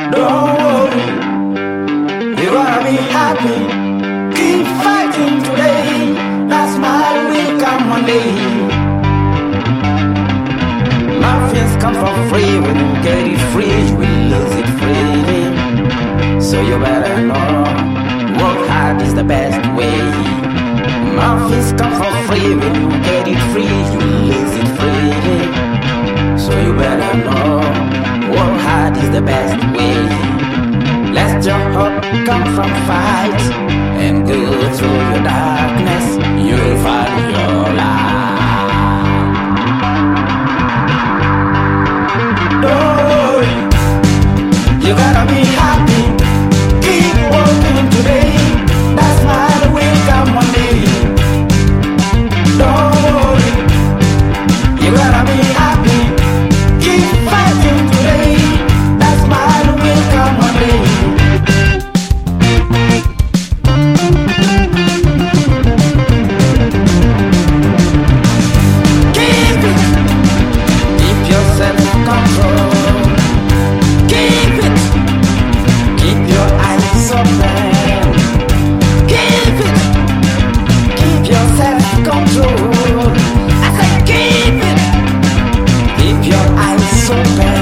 Don't worry, you're gonna be happy. Keep fighting today. That smile will come one day. Muffins come for free. When you get it free, you will lose it freely. So you better know, work hard is the best way. Muffins come for free. When you get it free, you will lose it freely. So you better know, work hard is the best way. Let your hope come from fight and go through your darkness. You'll find your